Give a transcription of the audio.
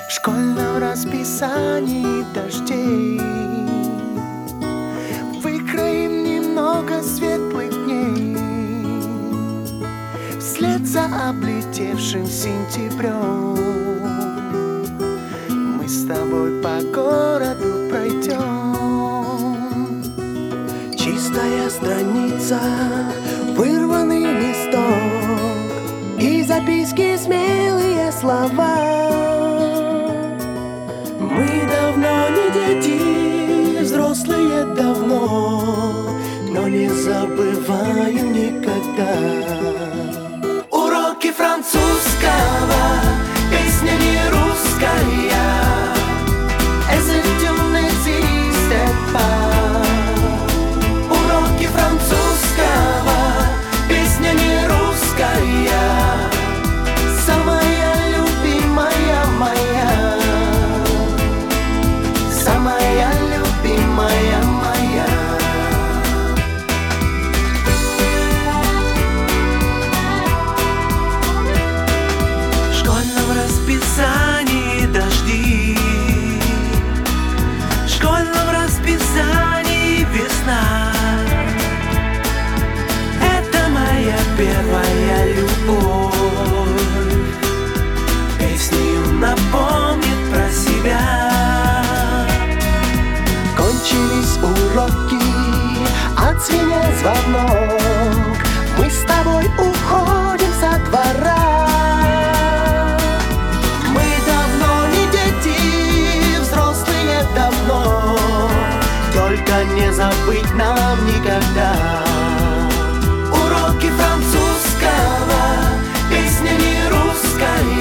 В школьном расписании дождей выкроим немного светлых дней вслед за облетевшим сентябрем. Мы с тобой по городу пройдем. Чистая страница, вырванный листок и записки, смелые слова. Мы давно не дети, взрослые давно, но не забываем никогда. Уроки французского, песня не русская. Es ne existe pas. Уроки французского, песня не русская. Самая любимая моя, самая любимая моя. В школьном расписании дожди, в школьном расписании весна. Это моя первая любовь, песнею напомнит про себя. Кончились уроки, отзвенел звонок. Мы с тобой уходим со двора. Мы давно не дети, взрослые давно, только не забыть нам никогда. Уроки французского, песня не русская.